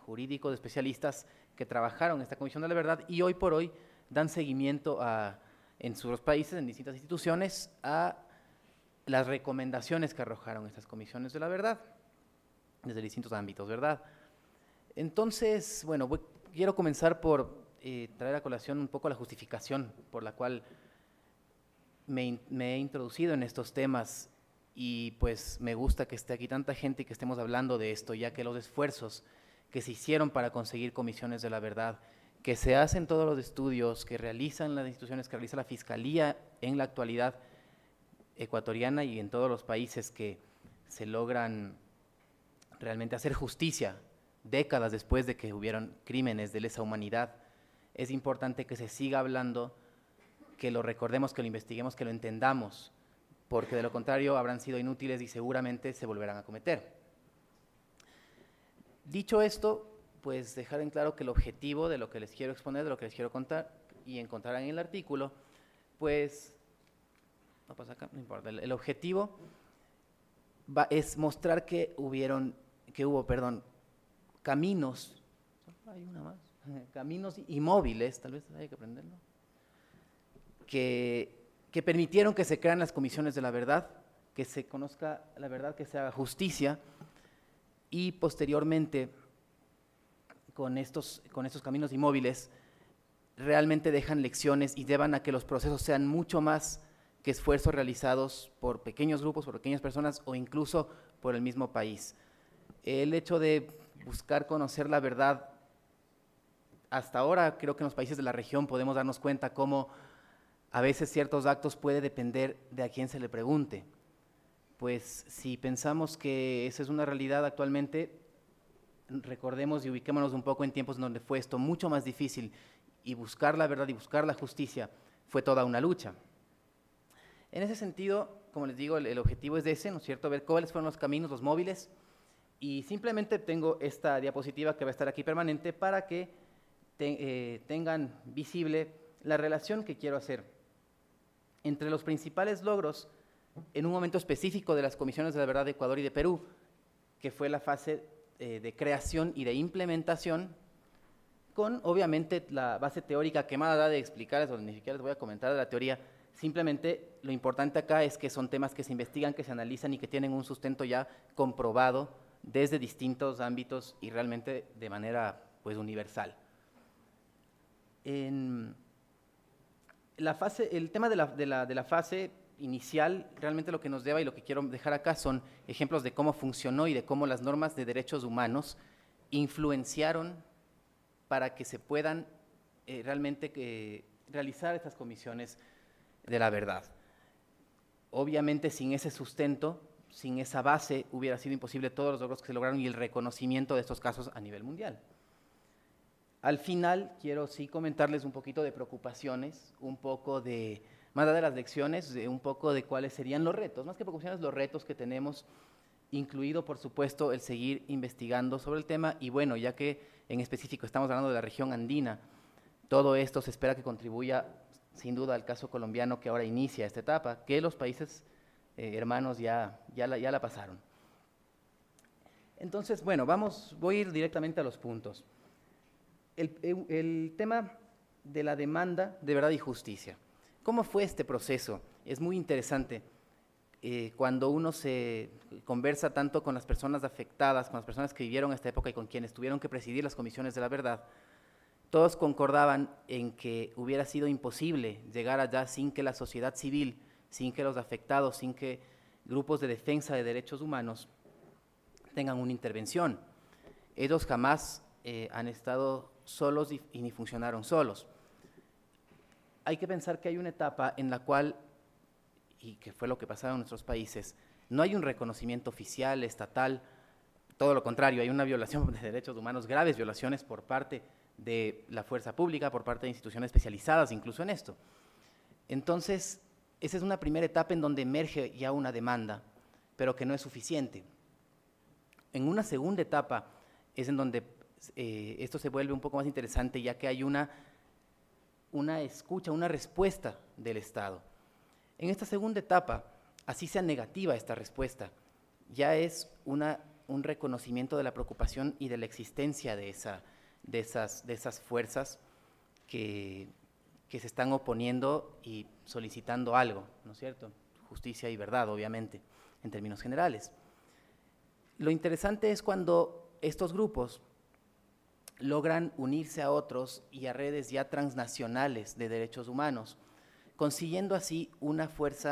jurídicos, de especialistas que trabajaron en esta Comisión de la Verdad y hoy por hoy dan seguimiento en sus países, en distintas instituciones, a las recomendaciones que arrojaron estas comisiones de la verdad, desde distintos ámbitos, ¿verdad? Entonces, bueno, quiero comenzar por traer a colación un poco la justificación por la cual me he introducido en estos temas y pues me gusta que esté aquí tanta gente y que estemos hablando de esto, ya que los esfuerzos que se hicieron para conseguir comisiones de la verdad, que se hacen todos los estudios, que realizan las instituciones, que realiza la Fiscalía en la actualidad ecuatoriana y en todos los países que se logran realmente hacer justicia décadas después de que hubieron crímenes de lesa humanidad, es importante que se siga hablando, que lo recordemos, que lo investiguemos, que lo entendamos, porque de lo contrario habrán sido inútiles y seguramente se volverán a cometer. Dicho esto, pues dejar en claro que el objetivo de lo que les quiero exponer, de lo que les quiero contar, y encontrarán en el artículo, pues, no pasa acá, no importa, el objetivo es mostrar que hubo, caminos, hay una más, caminos inmóviles, tal vez hay que aprenderlo, que permitieron que se crean las comisiones de la verdad, que se conozca la verdad, que se haga justicia, y posteriormente, con estos caminos inmóviles, realmente dejan lecciones y llevan a que los procesos sean mucho más que esfuerzos realizados por pequeños grupos, por pequeñas personas o incluso por el mismo país. El hecho de buscar conocer la verdad, hasta ahora creo que en los países de la región podemos darnos cuenta cómo a veces ciertos actos puede depender de a quién se le pregunte. Pues si pensamos que esa es una realidad actualmente, recordemos y ubiquémonos un poco en tiempos donde fue esto mucho más difícil y buscar la verdad y buscar la justicia fue toda una lucha. En ese sentido, como les digo, el objetivo es ese, ¿no es cierto?, ver cuáles fueron los caminos, los móviles, y simplemente tengo esta diapositiva que va a estar aquí permanente para que tengan visible la relación que quiero hacer entre los principales logros en un momento específico de las comisiones de la verdad de Ecuador y de Perú, que fue la fase de creación y de implementación, con obviamente la base teórica que más da de explicar, eso ni siquiera les voy a comentar de la teoría, simplemente lo importante acá es que son temas que se investigan, que se analizan y que tienen un sustento ya comprobado desde distintos ámbitos y realmente de manera pues universal. El tema de la fase inicial, realmente lo que nos lleva y lo que quiero dejar acá son ejemplos de cómo funcionó y de cómo las normas de derechos humanos influenciaron para que se puedan realmente realizar estas comisiones de la verdad. Obviamente sin ese sustento, sin esa base, hubiera sido imposible todos los logros que se lograron y el reconocimiento de estos casos a nivel mundial. Al final, quiero sí comentarles un poquito de preocupaciones, un poco de, más allá de las lecciones, un poco de cuáles serían los retos, más que preocupaciones, los retos que tenemos, incluido, por supuesto, el seguir investigando sobre el tema, y bueno, ya que en específico estamos hablando de la región andina, todo esto se espera que contribuya, sin duda, al caso colombiano que ahora inicia esta etapa, que los países hermanos ya la pasaron. Entonces, bueno, voy a ir directamente a los puntos. El tema de la demanda de verdad y justicia. ¿Cómo fue este proceso? Es muy interesante. Cuando uno se conversa tanto con las personas afectadas, con las personas que vivieron esta época y con quienes tuvieron que presidir las comisiones de la verdad, todos concordaban en que hubiera sido imposible llegar allá sin que la sociedad civil, sin que los afectados, sin que grupos de defensa de derechos humanos tengan una intervención. Ellos jamás han estado solos y ni funcionaron solos. Hay que pensar que hay una etapa en la cual, y que fue lo que pasaba en nuestros países, no hay un reconocimiento oficial, estatal, todo lo contrario, hay una violación de derechos humanos, graves violaciones por parte de la fuerza pública, por parte de instituciones especializadas incluso en esto. Entonces, esa es una primera etapa en donde emerge ya una demanda, pero que no es suficiente. En una segunda etapa es en donde esto se vuelve un poco más interesante, ya que hay una escucha, una respuesta del Estado. En esta segunda etapa, así sea negativa esta respuesta, ya es una un reconocimiento de la preocupación y de la existencia de esas fuerzas que se están oponiendo y solicitando algo, ¿no es cierto? Justicia y verdad, obviamente, en términos generales. Lo interesante es cuando estos grupos logran unirse a otros y a redes ya transnacionales de derechos humanos, consiguiendo así una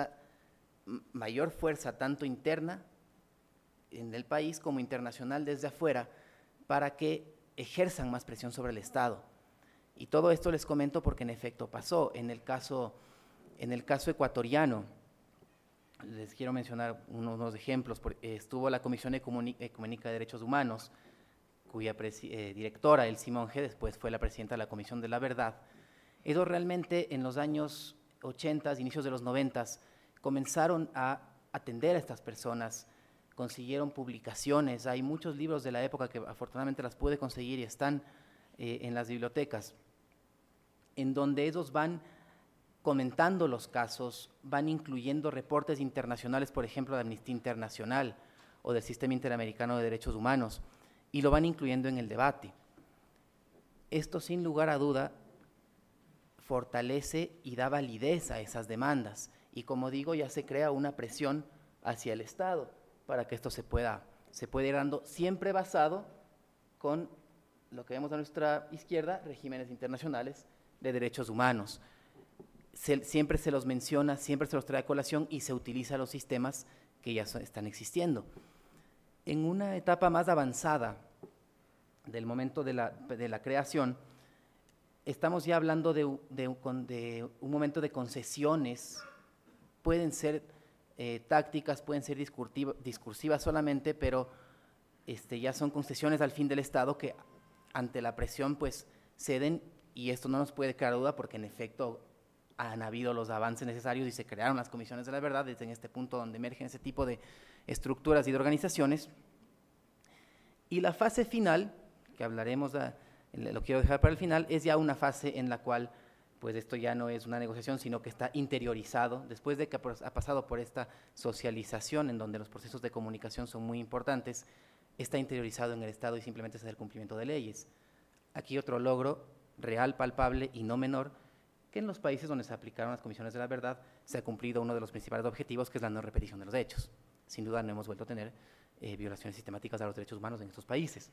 mayor fuerza tanto interna en el país como internacional desde afuera, para que ejerzan más presión sobre el Estado. Y todo esto les comento porque en efecto pasó. En el caso ecuatoriano, les quiero mencionar unos ejemplos. Estuvo la Comisión Ecuménica de Derechos Humanos, cuya directora, Elsie Monge, después fue la presidenta de la Comisión de la Verdad. Ellos realmente en los años 80, inicios de los 90, comenzaron a atender a estas personas, consiguieron publicaciones. Hay muchos libros de la época que afortunadamente las pude conseguir y están en las bibliotecas, en donde ellos van comentando los casos, van incluyendo reportes internacionales, por ejemplo, de Amnistía Internacional o del Sistema Interamericano de Derechos Humanos, y lo van incluyendo en el debate. Esto, sin lugar a duda, fortalece y da validez a esas demandas, y como digo, ya se crea una presión hacia el Estado para que esto se pueda ir dando, siempre basado con lo que vemos a nuestra izquierda, regímenes internacionales de derechos humanos. Siempre se los menciona, siempre se los trae a colación y se utiliza los sistemas que ya están existiendo. En una etapa más avanzada del momento de la creación, estamos ya hablando de un momento de concesiones. Pueden ser tácticas, pueden ser discursivas solamente, pero ya son concesiones al fin del Estado que ante la presión pues ceden, y esto no nos puede quedar duda porque en efecto han habido los avances necesarios y se crearon las comisiones de la verdad desde en este punto donde emergen ese tipo de estructuras y de organizaciones. Y la fase final, que hablaremos, lo quiero dejar para el final, es ya una fase en la cual pues esto ya no es una negociación, sino que está interiorizado, después de que ha pasado por esta socialización en donde los procesos de comunicación son muy importantes, está interiorizado en el Estado y simplemente es el cumplimiento de leyes. Aquí otro logro real, palpable y no menor, que en los países donde se aplicaron las comisiones de la verdad se ha cumplido uno de los principales objetivos, que es la no repetición de los hechos. Sin duda no hemos vuelto a tener violaciones sistemáticas a los derechos humanos en estos países.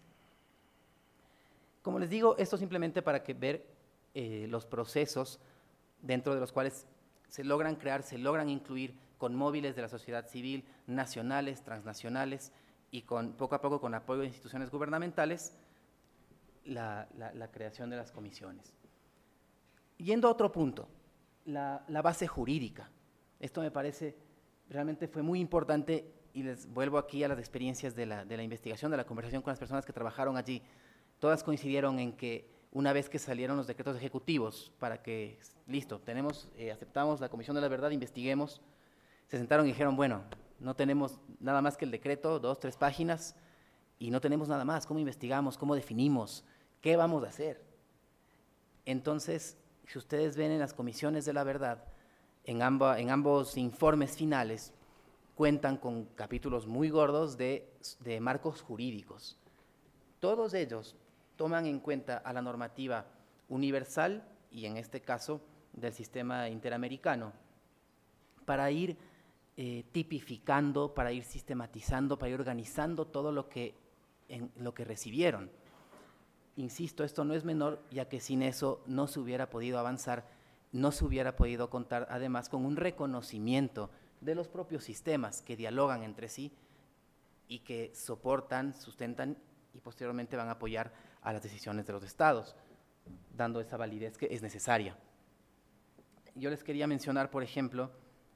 Como les digo, esto simplemente para ver los procesos dentro de los cuales se logran crear, se logran incluir con móviles de la sociedad civil, nacionales, transnacionales, y poco a poco con apoyo de instituciones gubernamentales, la creación de las comisiones. Yendo a otro punto, la base jurídica. Esto me parece, realmente fue muy importante, y les vuelvo aquí a las experiencias de la investigación, de la conversación con las personas que trabajaron allí. Todas coincidieron en que una vez que salieron los decretos ejecutivos para que, listo, aceptamos la Comisión de la Verdad, investiguemos, se sentaron y dijeron, bueno, no tenemos nada más que el decreto, 2, 3 páginas, y no tenemos nada más. ¿Cómo investigamos? ¿Cómo definimos? ¿Qué vamos a hacer? Entonces, si ustedes ven en las comisiones de la verdad, en ambos informes finales, cuentan con capítulos muy gordos de marcos jurídicos. Todos ellos toman en cuenta a la normativa universal y en este caso del sistema interamericano para ir tipificando, para ir sistematizando, para ir organizando todo lo que recibieron. Insisto, esto no es menor, ya que sin eso no se hubiera podido avanzar, no se hubiera podido contar además con un reconocimiento de los propios sistemas que dialogan entre sí y que soportan, sustentan y posteriormente van a apoyar a las decisiones de los estados, dando esa validez que es necesaria. Yo les quería mencionar, por ejemplo,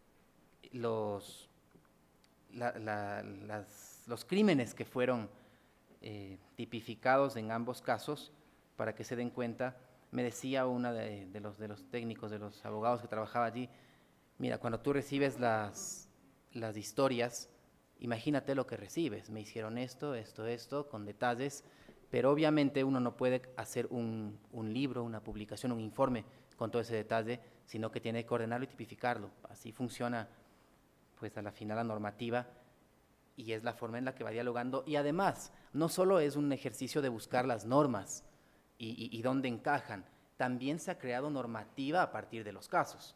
los crímenes que fueron tipificados en ambos casos, para que se den cuenta. Me decía una de los técnicos, de los abogados que trabajaba allí, mira, cuando tú recibes las historias, imagínate lo que recibes. Me hicieron esto, con detalles, pero obviamente uno no puede hacer un libro, una publicación, un informe con todo ese detalle, sino que tiene que ordenarlo y tipificarlo. Así funciona, pues a la final, la normativa, y es la forma en la que va dialogando. Y además, no solo es un ejercicio de buscar las normas y dónde encajan, también se ha creado normativa a partir de los casos.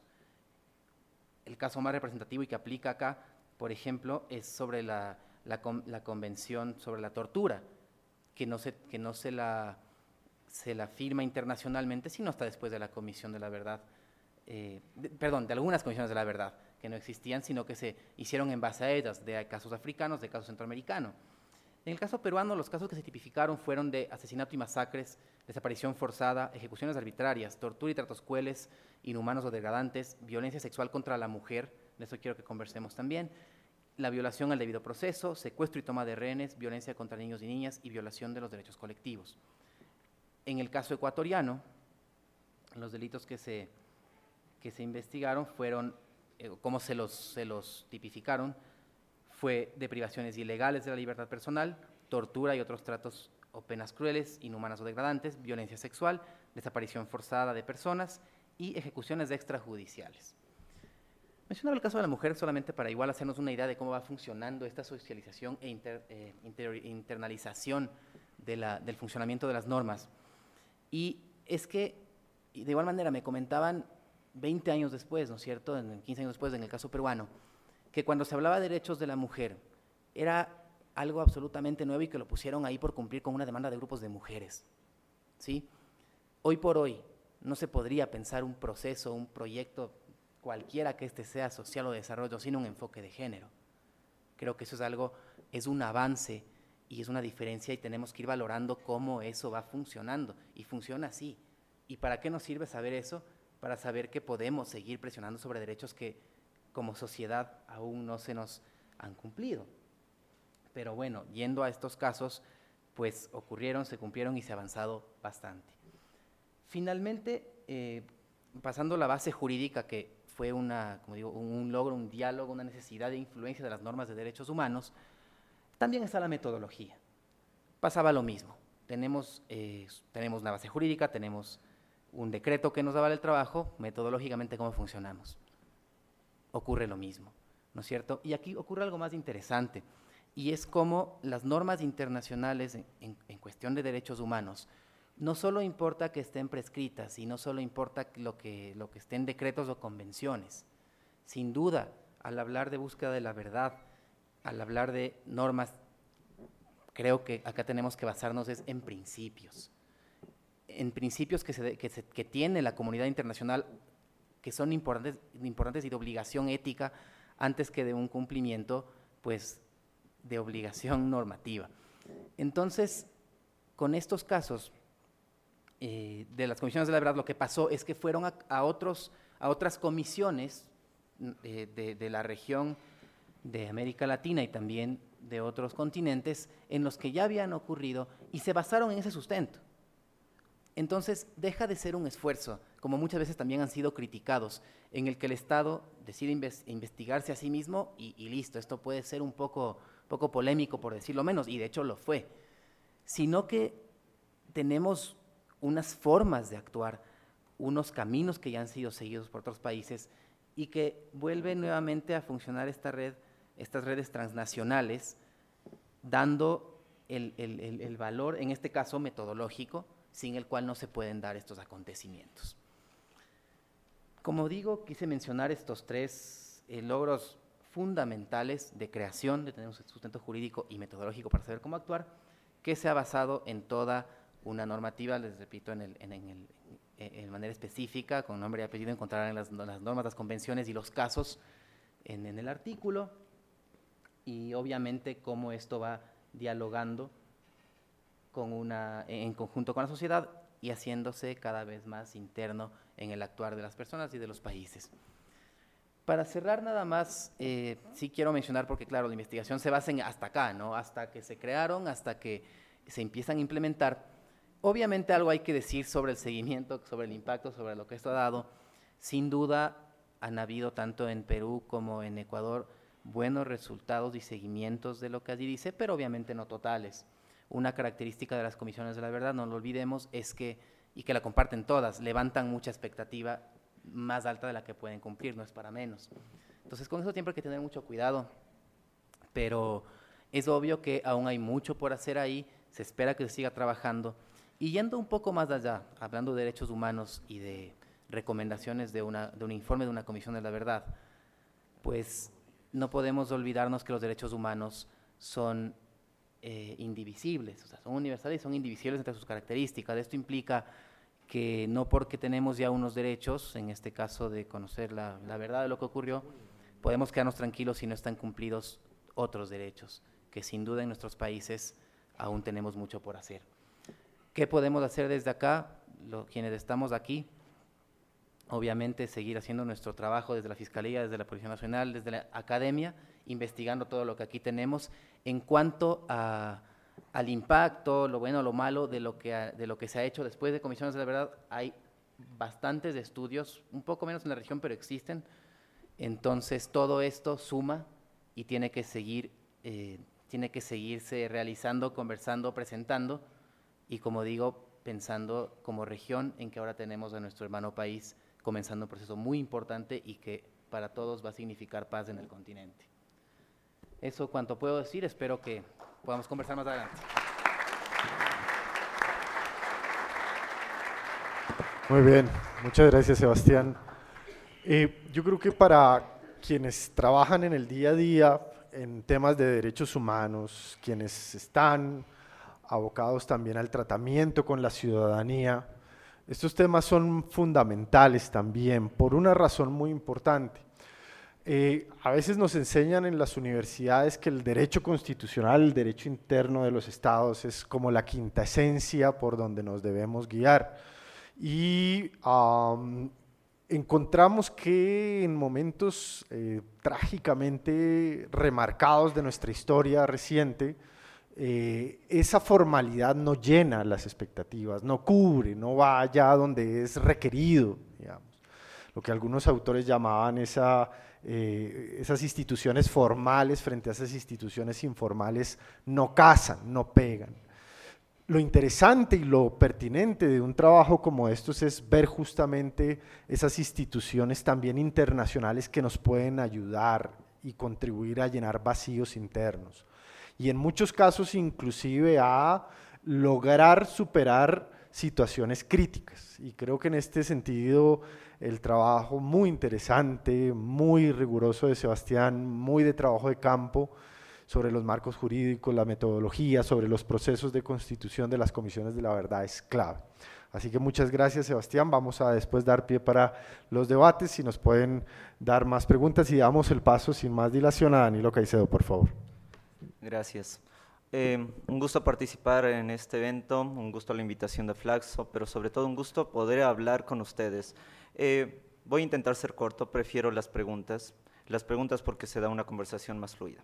El caso más representativo y que aplica acá, por ejemplo, es sobre la Convención sobre la Tortura, que no se la firma internacionalmente, sino hasta después de la Comisión de la Verdad, de algunas comisiones de la verdad, que no existían, sino que se hicieron en base a ellas, de casos africanos, de casos centroamericanos. En el caso peruano, los casos que se tipificaron fueron de asesinato y masacres, desaparición forzada, ejecuciones arbitrarias, tortura y tratos crueles, inhumanos o degradantes, violencia sexual contra la mujer, de eso quiero que conversemos también, la violación al debido proceso, secuestro y toma de rehenes, violencia contra niños y niñas y violación de los derechos colectivos. En el caso ecuatoriano, los delitos que se investigaron fueron, cómo se los tipificaron, fue de privaciones ilegales de la libertad personal, tortura y otros tratos o penas crueles, inhumanas o degradantes, violencia sexual, desaparición forzada de personas y ejecuciones extrajudiciales. Mencionaba el caso de la mujer solamente para igual hacernos una idea de cómo va funcionando esta socialización e internalización del funcionamiento de las normas. Y es que, de igual manera, me comentaban 20 años después, ¿no es cierto?, 15 años después, en el caso peruano, que cuando se hablaba de derechos de la mujer, era algo absolutamente nuevo y que lo pusieron ahí por cumplir con una demanda de grupos de mujeres, ¿sí? Hoy por hoy no se podría pensar un proceso, un proyecto, cualquiera que este sea, social o de desarrollo, sin un enfoque de género. Creo que eso es algo, es un avance y es una diferencia y tenemos que ir valorando cómo eso va funcionando y funciona así. ¿Y para qué nos sirve saber eso? Para saber que podemos seguir presionando sobre derechos que como sociedad aún no se nos han cumplido. Pero bueno, yendo a estos casos, pues ocurrieron, se cumplieron y se ha avanzado bastante. Finalmente, pasando a la base jurídica, que fue como digo, un logro, un diálogo, una necesidad de influencia de las normas de derechos humanos, también está la metodología. Pasaba lo mismo. Tenemos una base jurídica, tenemos un decreto que nos avala el trabajo, metodológicamente cómo funcionamos. Ocurre lo mismo, ¿no es cierto? Y aquí ocurre algo más interesante, y es cómo las normas internacionales en cuestión de derechos humanos, no solo importa que estén prescritas y no solo importa lo que esté en decretos o convenciones. Sin duda, al hablar de búsqueda de la verdad, al hablar de normas, creo que acá tenemos que basarnos en principios. En principios que tiene la comunidad internacional, que son importantes y de obligación ética, antes que de un cumplimiento, pues, de obligación normativa. Entonces, con estos casos de las comisiones de la verdad, lo que pasó es que fueron a otras comisiones de la región de América Latina y también de otros continentes en los que ya habían ocurrido y se basaron en ese sustento. Entonces, deja de ser un esfuerzo, como muchas veces también han sido criticados, en el que el Estado decide investigarse a sí mismo y listo, esto puede ser un poco polémico, por decirlo menos, y de hecho lo fue, sino que tenemos unas formas de actuar, unos caminos que ya han sido seguidos por otros países y que vuelve nuevamente a funcionar estas redes transnacionales, dando el valor, en este caso metodológico, sin el cual no se pueden dar estos acontecimientos. Como digo, quise mencionar estos tres logros fundamentales de creación, de tener un sustento jurídico y metodológico para saber cómo actuar, que se ha basado en toda una normativa, les repito, en manera específica, con nombre y apellido, encontrarán las normas, las convenciones y los casos en el artículo, y obviamente cómo esto va dialogando en conjunto con la sociedad y haciéndose cada vez más interno en el actuar de las personas y de los países. Para cerrar nada más, sí quiero mencionar, porque claro, la investigación se basa en hasta acá, ¿no? Hasta que se crearon, hasta que se empiezan a implementar. Obviamente algo hay que decir sobre el seguimiento, sobre el impacto, sobre lo que esto ha dado. Sin duda han habido tanto en Perú como en Ecuador buenos resultados y seguimientos de lo que allí dice, pero obviamente no totales. Una característica de las comisiones de la verdad, no lo olvidemos, es que, y que la comparten todas, levantan mucha expectativa más alta de la que pueden cumplir, no es para menos. Entonces con eso siempre hay que tener mucho cuidado, pero Es obvio que aún hay mucho por hacer ahí, se espera que se siga trabajando. Y yendo un poco más allá, hablando de derechos humanos y de recomendaciones de un informe de una comisión de la verdad, pues no podemos olvidarnos que los derechos humanos son indivisibles, o sea, son universales y son indivisibles entre sus características. Esto implica que no porque tenemos ya unos derechos, en este caso de conocer la verdad de lo que ocurrió, podemos quedarnos tranquilos si no están cumplidos otros derechos, que sin duda en nuestros países aún tenemos mucho por hacer. ¿Qué podemos hacer desde acá? Quienes estamos aquí, obviamente seguir haciendo nuestro trabajo desde la Fiscalía, desde la Policía Nacional, desde la Academia, investigando todo lo que aquí tenemos. En cuanto al impacto, lo bueno, lo malo de lo que se ha hecho después de Comisiones de la Verdad, hay bastantes estudios, un poco menos en la región, pero existen. Entonces todo esto suma y tiene que seguirse realizando, conversando, presentando y, como digo, pensando como región en que ahora tenemos a nuestro hermano país comenzando un proceso muy importante y que para todos va a significar paz en el continente. Eso cuanto puedo decir, espero que podamos conversar más adelante. Muy bien, muchas gracias, Sebastián. Yo creo que para quienes trabajan en el día a día en temas de derechos humanos, quienes están abocados también al tratamiento con la ciudadanía, estos temas son fundamentales también por una razón muy importante. A veces nos enseñan en las universidades que el derecho constitucional, el derecho interno de los estados es como la quinta esencia por donde nos debemos guiar. Y encontramos que en momentos trágicamente remarcados de nuestra historia reciente, esa formalidad no llena las expectativas, no cubre, no va allá donde es requerido, digamos. Lo que algunos autores llamaban esas instituciones formales frente a esas instituciones informales no casan, no pegan. Lo interesante y lo pertinente de un trabajo como estos es ver justamente esas instituciones también internacionales que nos pueden ayudar y contribuir a llenar vacíos internos. Y en muchos casos inclusive a lograr superar situaciones críticas. Y creo que en este sentido el trabajo muy interesante, muy riguroso de Sebastián, muy de trabajo de campo, sobre los marcos jurídicos, la metodología, sobre los procesos de constitución de las comisiones de la verdad es clave. Así que muchas gracias, Sebastián. Vamos a después dar pie para los debates, si nos pueden dar más preguntas, y damos el paso sin más dilación a Danilo Caicedo, por favor. Gracias. Un gusto participar en este evento, un gusto la invitación de Flaxo, pero sobre todo un gusto poder hablar con ustedes. Voy a intentar ser corto, prefiero las preguntas porque se da una conversación más fluida.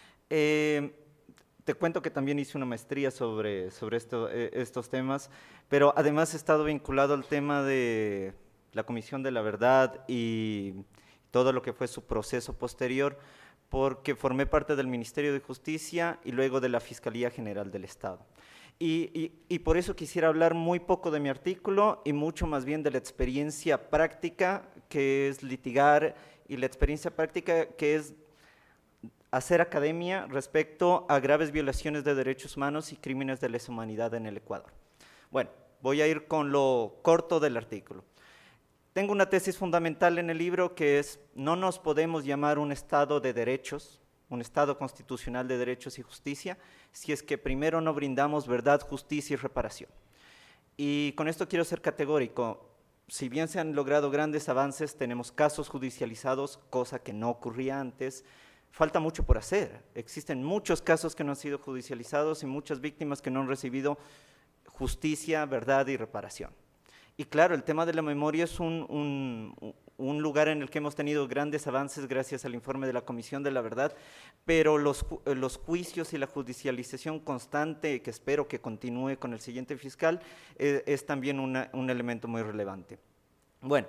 Te cuento que también hice una maestría sobre estos temas, pero además he estado vinculado al tema de la Comisión de la Verdad y todo lo que fue su proceso posterior, porque formé parte del Ministerio de Justicia y luego de la Fiscalía General del Estado. Y por eso quisiera hablar muy poco de mi artículo y mucho más bien de la experiencia práctica que es litigar y la experiencia práctica que es hacer academia respecto a graves violaciones de derechos humanos y crímenes de lesa humanidad en el Ecuador. Bueno, voy a ir con lo corto del artículo. Tengo una tesis fundamental en el libro que es: no nos podemos llamar un Estado de derechos, un Estado constitucional de derechos y justicia, si es que primero no brindamos verdad, justicia y reparación. Y con esto quiero ser categórico. Si bien se han logrado grandes avances, tenemos casos judicializados, cosa que no ocurría antes. Falta mucho por hacer. Existen muchos casos que no han sido judicializados y muchas víctimas que no han recibido justicia, verdad y reparación. Y claro, el tema de la memoria es un lugar en el que hemos tenido grandes avances gracias al informe de la Comisión de la Verdad, pero los juicios y la judicialización constante, que espero que continúe con el siguiente fiscal, es también un elemento muy relevante. Bueno,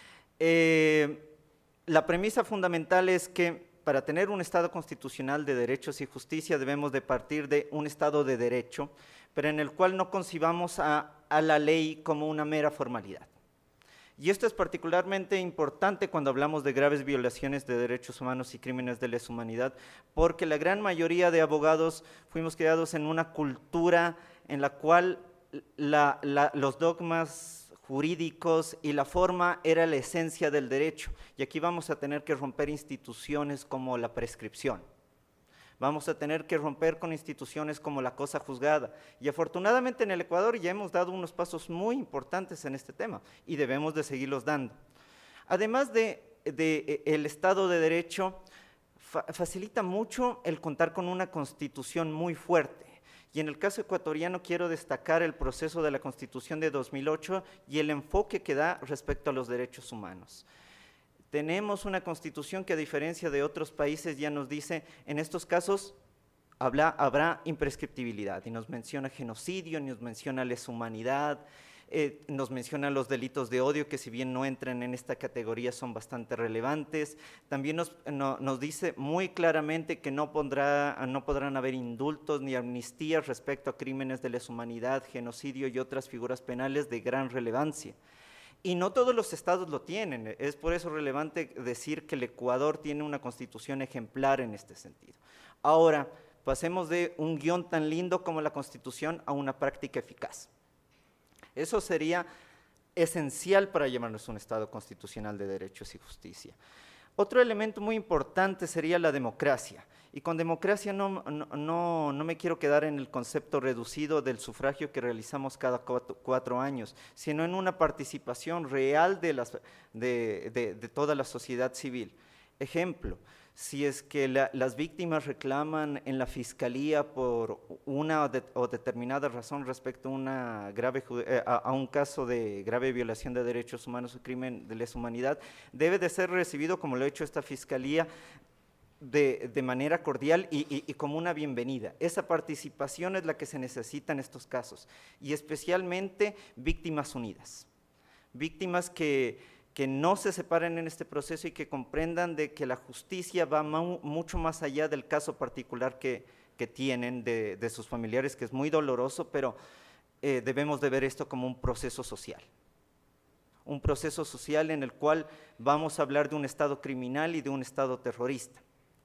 la premisa fundamental es que para tener un Estado constitucional de derechos y justicia debemos de partir de un Estado de derecho, pero en el cual no concibamos a la ley como una mera formalidad. Y esto es particularmente importante cuando hablamos de graves violaciones de derechos humanos y crímenes de lesa humanidad, porque la gran mayoría de abogados fuimos criados en una cultura en la cual los dogmas jurídicos y la forma era la esencia del derecho. Y aquí vamos a tener que romper instituciones como la prescripción. Vamos a tener que romper con instituciones como la cosa juzgada. Y afortunadamente en el Ecuador ya hemos dado unos pasos muy importantes en este tema y debemos de seguirlos dando. Además el Estado de Derecho, facilita mucho el contar con una constitución muy fuerte. Y en el caso ecuatoriano quiero destacar el proceso de la Constitución de 2008 y el enfoque que da respecto a los derechos humanos. Tenemos una constitución que a diferencia de otros países ya nos dice, en estos casos habrá imprescriptibilidad, y nos menciona genocidio, nos menciona lesa humanidad, nos menciona los delitos de odio, que si bien no entran en esta categoría son bastante relevantes. También nos dice muy claramente que no podrán haber indultos ni amnistías respecto a crímenes de lesa humanidad, genocidio y otras figuras penales de gran relevancia. Y no todos los estados lo tienen, es por eso relevante decir que el Ecuador tiene una constitución ejemplar en este sentido. Ahora, pasemos de un guión tan lindo como la Constitución a una práctica eficaz. Eso sería esencial para llamarnos un Estado constitucional de derechos y justicia. Otro elemento muy importante sería la democracia. Y con democracia no me quiero quedar en el concepto reducido del sufragio que realizamos cada 4 años, sino en una participación real de toda la sociedad civil. Ejemplo, si es que las víctimas reclaman en la fiscalía por una o determinada razón respecto a un caso de grave violación de derechos humanos o crimen de lesa humanidad, debe de ser recibido, como lo ha hecho esta fiscalía, de manera cordial y como una bienvenida. Esa participación es la que se necesita en estos casos, y especialmente víctimas unidas, víctimas que no se separen en este proceso y que comprendan de que la justicia va mucho más allá del caso particular que tienen de sus familiares, que es muy doloroso, pero debemos de ver esto como un proceso social en el cual vamos a hablar de un Estado criminal y de un Estado terrorista.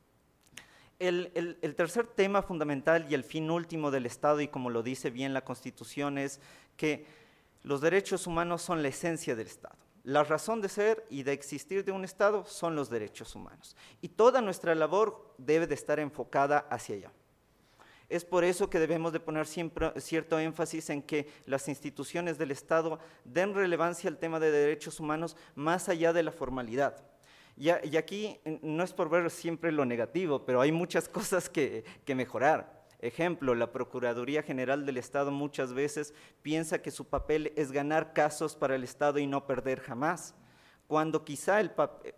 El tercer tema fundamental y el fin último del Estado, y como lo dice bien la Constitución, es que los derechos humanos son la esencia del Estado. La razón de ser y de existir de un Estado son los derechos humanos. Y toda nuestra labor debe de estar enfocada hacia allá. Es por eso que debemos de poner siempre cierto énfasis en que las instituciones del Estado den relevancia al tema de derechos humanos más allá de la formalidad. Y aquí no es por ver siempre lo negativo, pero hay muchas cosas que mejorar. Ejemplo, la Procuraduría General del Estado muchas veces piensa que su papel es ganar casos para el Estado y no perder jamás, cuando quizá el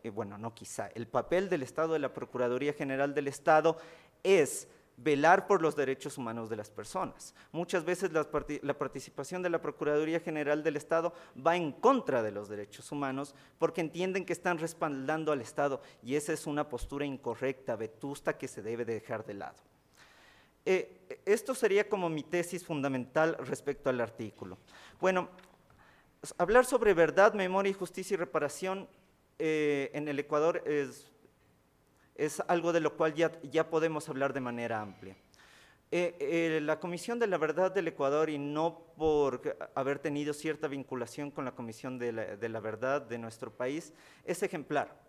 papel del Estado, de la Procuraduría General del Estado, es velar por los derechos humanos de las personas. Muchas veces la participación de la Procuraduría General del Estado va en contra de los derechos humanos porque entienden que están respaldando al Estado, y esa es una postura incorrecta, vetusta, que se debe de dejar de lado. Esto sería como mi tesis fundamental respecto al artículo. Bueno, hablar sobre verdad, memoria, justicia y reparación en el Ecuador es algo de lo cual ya podemos hablar de manera amplia. La Comisión de la Verdad del Ecuador, y no por haber tenido cierta vinculación con la Comisión de la Verdad de nuestro país, es ejemplar.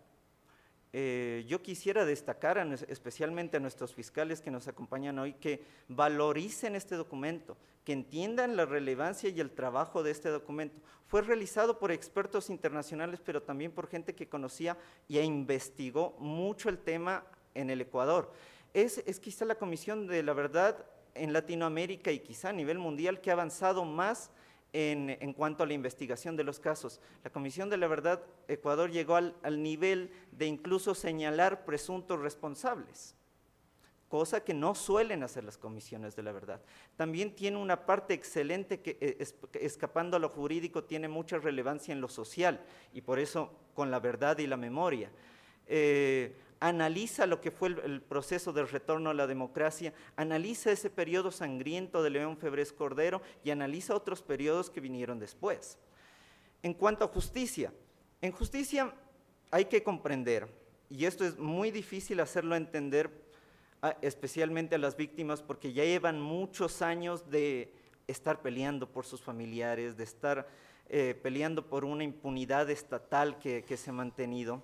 Yo quisiera destacar especialmente a nuestros fiscales que nos acompañan hoy, que valoricen este documento, que entiendan la relevancia y el trabajo de este documento. Fue realizado por expertos internacionales, pero también por gente que conocía y investigó mucho el tema en el Ecuador. Es quizá la Comisión de la Verdad en Latinoamérica y quizá a nivel mundial que ha avanzado más en cuanto a la investigación de los casos. La Comisión de la Verdad Ecuador llegó al nivel de incluso señalar presuntos responsables, cosa que no suelen hacer las comisiones de la verdad. También tiene una parte excelente que, escapando a lo jurídico, tiene mucha relevancia en lo social, y por eso con la verdad y la memoria. Analiza lo que fue el proceso del retorno a la democracia, analiza ese periodo sangriento de León Febres Cordero y analiza otros periodos que vinieron después. En cuanto a justicia, en justicia hay que comprender, y esto es muy difícil hacerlo entender, especialmente a las víctimas, porque ya llevan muchos años de estar peleando por sus familiares, de estar peleando por una impunidad estatal que se ha mantenido,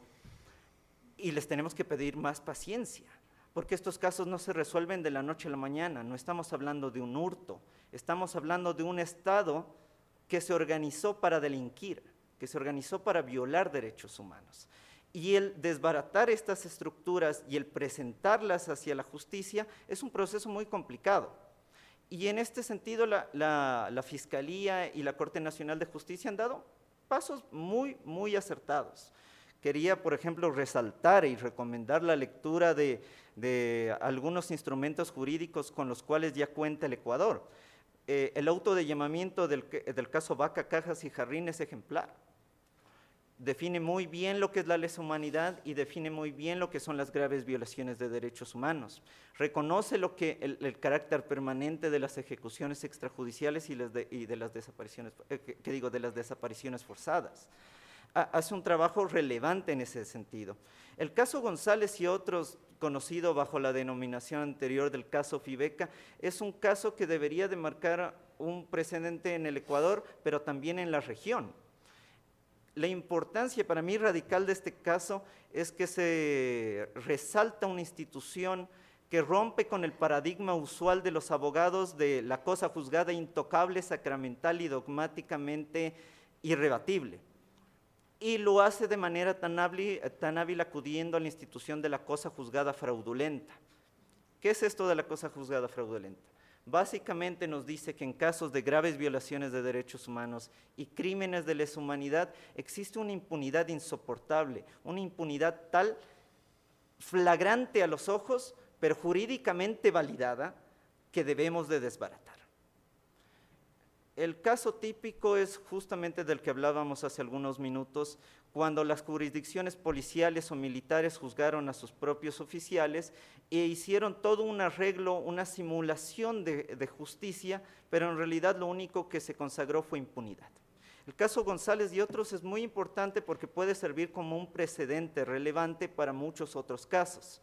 y les tenemos que pedir más paciencia, porque estos casos no se resuelven de la noche a la mañana. No estamos hablando de un hurto, estamos hablando de un Estado que se organizó para delinquir, que se organizó para violar derechos humanos. Y el desbaratar estas estructuras y el presentarlas hacia la justicia es un proceso muy complicado. Y en este sentido la Fiscalía y la Corte Nacional de Justicia han dado pasos muy acertados. Quería, por ejemplo, resaltar y recomendar la lectura de algunos instrumentos jurídicos con los cuales ya cuenta el Ecuador. El auto de llamamiento del caso Vaca, Cajas y Jarrín es ejemplar. Define muy bien lo que es la lesa humanidad y define muy bien lo que son las graves violaciones de derechos humanos. Reconoce el carácter permanente de las ejecuciones extrajudiciales y de las desapariciones, de las desapariciones forzadas. Hace un trabajo relevante en ese sentido. El caso González y otros, conocido bajo la denominación anterior del caso Fibeca, es un caso que debería de marcar un precedente en el Ecuador, pero también en la región. La importancia para mí radical de este caso es que se resalta una institución que rompe con el paradigma usual de los abogados de la cosa juzgada intocable, sacramental y dogmáticamente irrebatible. Y lo hace de manera tan hábil acudiendo a la institución de la cosa juzgada fraudulenta. ¿Qué es esto de la cosa juzgada fraudulenta? Básicamente nos dice que en casos de graves violaciones de derechos humanos y crímenes de lesa humanidad existe una impunidad insoportable, una impunidad tal flagrante a los ojos, pero jurídicamente validada, que debemos de desbaratar. El caso típico es justamente del que hablábamos hace algunos minutos, cuando las jurisdicciones policiales o militares juzgaron a sus propios oficiales e hicieron todo un arreglo, una simulación de justicia, pero en realidad lo único que se consagró fue impunidad. El caso González y otros es muy importante porque puede servir como un precedente relevante para muchos otros casos.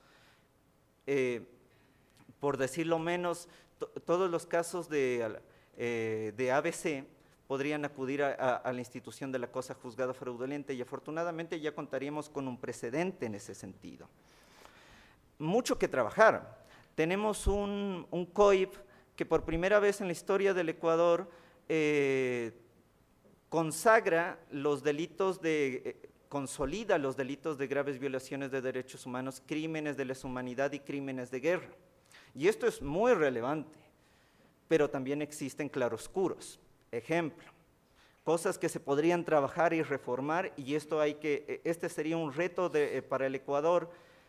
Por decirlo menos, todos los casos de ABC podrían acudir a la institución de la cosa juzgada fraudulenta y afortunadamente ya contaríamos con un precedente en ese sentido. Mucho que trabajar. Tenemos un COIP que por primera vez en la historia del Ecuador consagra los delitos consolida los delitos de graves violaciones de derechos humanos, crímenes de lesa humanidad y crímenes de guerra. Y esto es muy relevante, pero también existen claroscuros. Ejemplo, cosas que se podrían trabajar y reformar, y este sería un reto para el Ecuador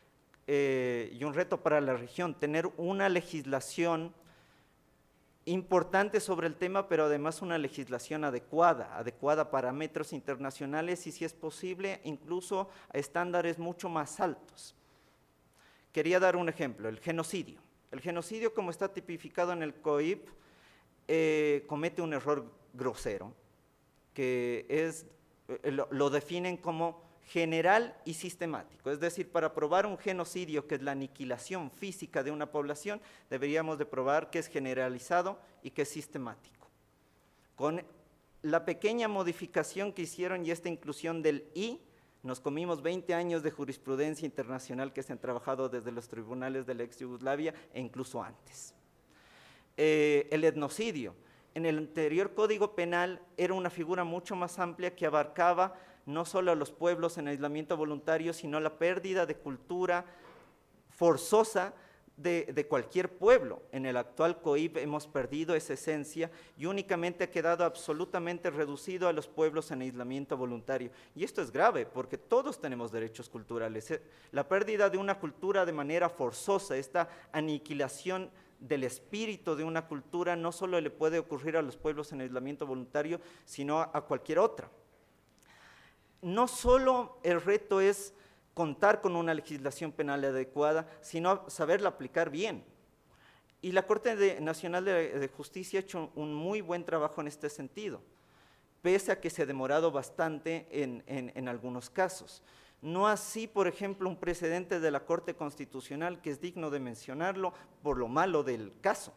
y un reto para la región, tener una legislación importante sobre el tema, pero además una legislación adecuada a parámetros internacionales y, si es posible, incluso a estándares mucho más altos. Quería dar un ejemplo, el genocidio. El genocidio, como está tipificado en el COIP, comete un error grosero, que lo definen como general y sistemático. Es decir, para probar un genocidio, que es la aniquilación física de una población, deberíamos de probar que es generalizado y que es sistemático. Con la pequeña modificación que hicieron y esta inclusión del "y", nos comimos 20 años de jurisprudencia internacional que se han trabajado desde los tribunales de la ex Yugoslavia e incluso antes. El etnocidio. En el anterior Código Penal era una figura mucho más amplia que abarcaba no solo a los pueblos en aislamiento voluntario, sino la pérdida de cultura forzosa de cualquier pueblo. En el actual COIP hemos perdido esa esencia y únicamente ha quedado absolutamente reducido a los pueblos en aislamiento voluntario. Y esto es grave porque todos tenemos derechos culturales. La pérdida de una cultura de manera forzosa, esta aniquilación del espíritu de una cultura, no solo le puede ocurrir a los pueblos en aislamiento voluntario, sino a cualquier otra. No solo el reto es contar con una legislación penal adecuada, sino saberla aplicar bien. Y la Corte Nacional de Justicia ha hecho un muy buen trabajo en este sentido. pese a que se ha demorado bastante en algunos casos. No así, por ejemplo, un precedente de la Corte Constitucional que es digno de mencionarlo por lo malo del caso.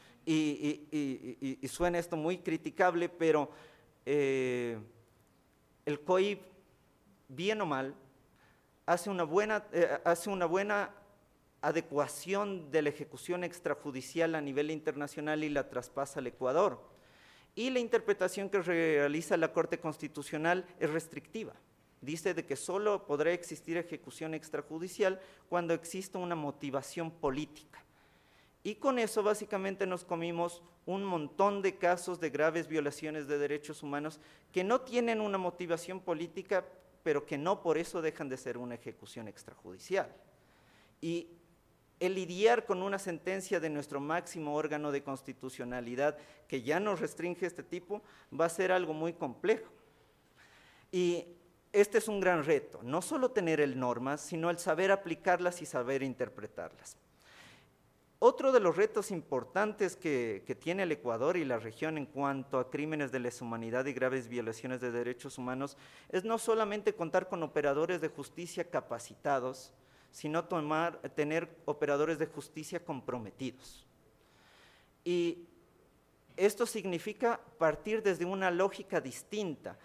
Y suena esto muy criticable, pero el COIP, bien o mal, hace una buena adecuación de la ejecución extrajudicial a nivel internacional y la traspasa al Ecuador. Y la interpretación que realiza la Corte Constitucional es restrictiva. Dice de que solo podrá existir ejecución extrajudicial cuando exista una motivación política. Y con eso básicamente nos comimos un montón de casos de graves violaciones de derechos humanos que no tienen una motivación política, pero que no por eso dejan de ser una ejecución extrajudicial. Y el lidiar con una sentencia de nuestro máximo órgano de constitucionalidad que ya nos restringe este tipo va a ser algo muy complejo. Y este es un gran reto, no solo tener el normas, sino el saber aplicarlas y saber interpretarlas. Otro de los retos importantes que tiene el Ecuador y la región en cuanto a crímenes de lesa humanidad y graves violaciones de derechos humanos es no solamente contar con operadores de justicia capacitados, sino tener operadores de justicia comprometidos. Y esto significa partir desde una lógica distinta.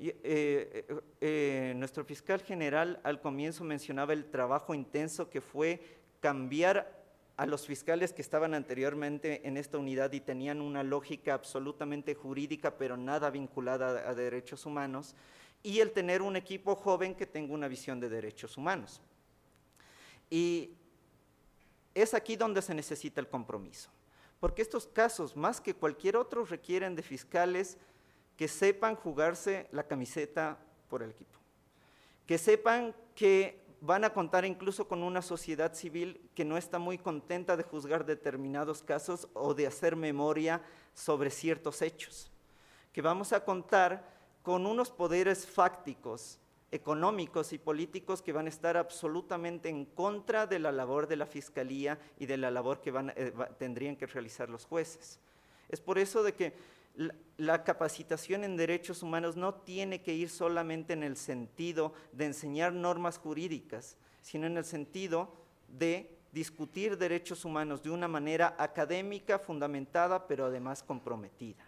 Nuestro fiscal general al comienzo mencionaba el trabajo intenso que fue cambiar a los fiscales que estaban anteriormente en esta unidad y tenían una lógica absolutamente jurídica, pero nada vinculada a derechos humanos, y el tener un equipo joven que tenga una visión de derechos humanos. Y es aquí donde se necesita el compromiso, porque estos casos, más que cualquier otro, requieren de fiscales que sepan jugarse la camiseta por el equipo, que sepan que van a contar incluso con una sociedad civil que no está muy contenta de juzgar determinados casos o de hacer memoria sobre ciertos hechos, que vamos a contar con unos poderes fácticos, económicos y políticos que van a estar absolutamente en contra de la labor de la Fiscalía y de la labor que tendrían que realizar los jueces. Es por eso de que la capacitación en derechos humanos no tiene que ir solamente en el sentido de enseñar normas jurídicas, sino en el sentido de discutir derechos humanos de una manera académica, fundamentada, pero además comprometida.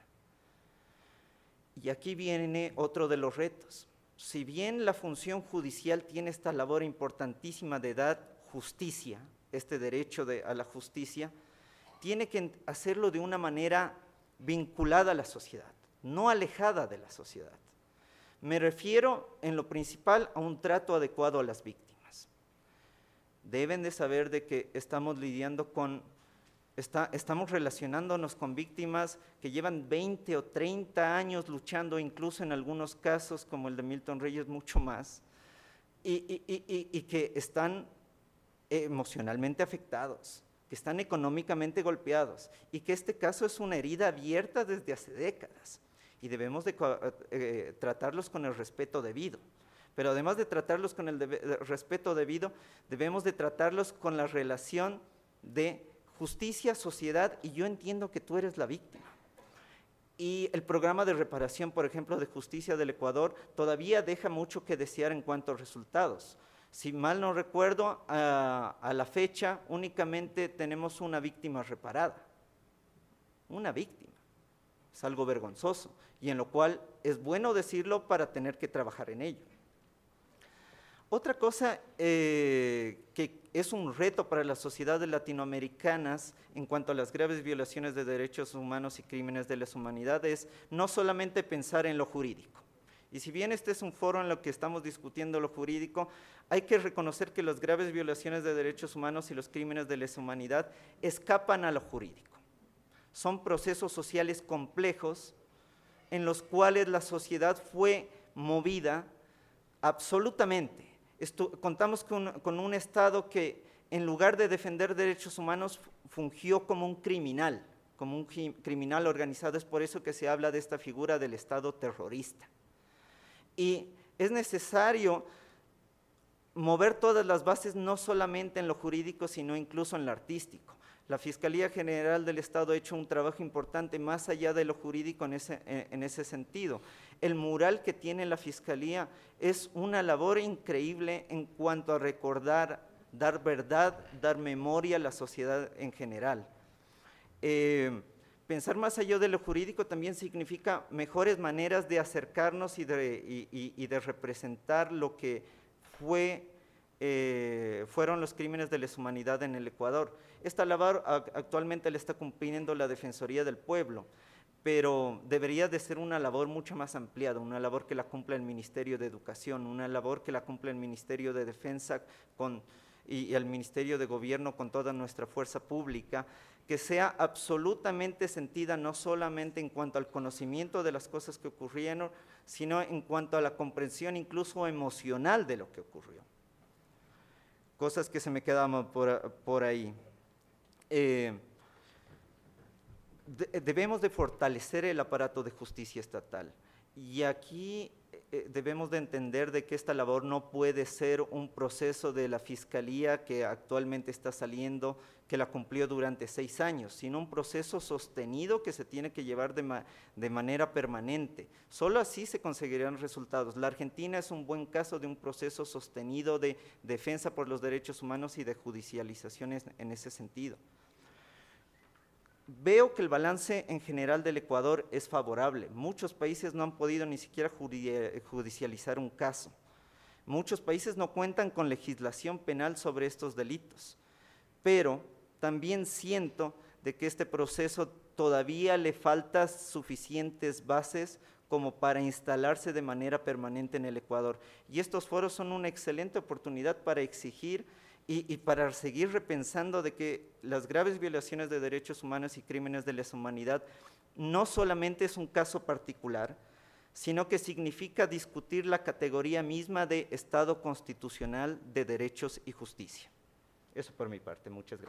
Y aquí viene otro de los retos. Si bien la función judicial tiene esta labor importantísima de dar justicia, este derecho a la justicia, tiene que hacerlo de una manera vinculada a la sociedad, no alejada de la sociedad. Me refiero en lo principal a un trato adecuado a las víctimas. Deben de saber de que estamos lidiando estamos relacionándonos con víctimas que llevan 20 o 30 años luchando, incluso en algunos casos, como el de Milton Reyes, mucho más, y que están emocionalmente afectados, que están económicamente golpeados, y que este caso es una herida abierta desde hace décadas, y debemos de tratarlos con el respeto debido. Pero además de tratarlos con el respeto debido, debemos de tratarlos con la relación de justicia, sociedad, y yo entiendo que tú eres la víctima. Y el programa de reparación, por ejemplo, de justicia del Ecuador, todavía deja mucho que desear en cuanto a resultados. Si mal no recuerdo, a la fecha únicamente tenemos una víctima reparada. Una víctima. Es algo vergonzoso, y en lo cual es bueno decirlo para tener que trabajar en ello. Otra cosa que es un reto para las sociedades latinoamericanas en cuanto a las graves violaciones de derechos humanos y crímenes de lesa humanidad es no solamente pensar en lo jurídico. Y si bien este es un foro en lo que estamos discutiendo lo jurídico, hay que reconocer que las graves violaciones de derechos humanos y los crímenes de lesa humanidad escapan a lo jurídico. Son procesos sociales complejos en los cuales la sociedad fue movida absolutamente. Contamos con un Estado que, en lugar de defender derechos humanos, fungió como un criminal organizado. Es por eso que se habla de esta figura del Estado terrorista. Y es necesario mover todas las bases, no solamente en lo jurídico, sino incluso en lo artístico. La Fiscalía General del Estado ha hecho un trabajo importante más allá de lo jurídico en ese sentido. El mural que tiene la Fiscalía es una labor increíble en cuanto a recordar, dar verdad, dar memoria a la sociedad en general. Pensar más allá de lo jurídico también significa mejores maneras de acercarnos y de representar lo que fueron los crímenes de lesa humanidad en el Ecuador. Esta labor actualmente la está cumpliendo la Defensoría del Pueblo, pero debería de ser una labor mucho más ampliada, una labor que la cumpla el Ministerio de Educación, una labor que la cumpla el Ministerio de Defensa y el Ministerio de Gobierno con toda nuestra fuerza pública, que sea absolutamente sentida no solamente en cuanto al conocimiento de las cosas que ocurrieron, sino en cuanto a la comprensión incluso emocional de lo que ocurrió. Cosas que se me quedaban por ahí. Debemos de fortalecer el aparato de justicia estatal y aquí debemos de entender de que esta labor no puede ser un proceso de la Fiscalía que actualmente está saliendo, que la cumplió durante 6 años, sino un proceso sostenido que se tiene que llevar de manera permanente. Solo así se conseguirán resultados. La Argentina es un buen caso de un proceso sostenido de defensa por los derechos humanos y de judicializaciones en ese sentido. Veo que el balance en general del Ecuador es favorable. Muchos países no han podido ni siquiera judicializar un caso. Muchos países no cuentan con legislación penal sobre estos delitos. Pero también siento de que este proceso todavía le falta suficientes bases como para instalarse de manera permanente en el Ecuador. Y estos foros son una excelente oportunidad para exigir y para seguir repensando de que las graves violaciones de derechos humanos y crímenes de lesa humanidad no solamente es un caso particular, sino que significa discutir la categoría misma de Estado constitucional de derechos y justicia. Eso por mi parte, muchas gracias.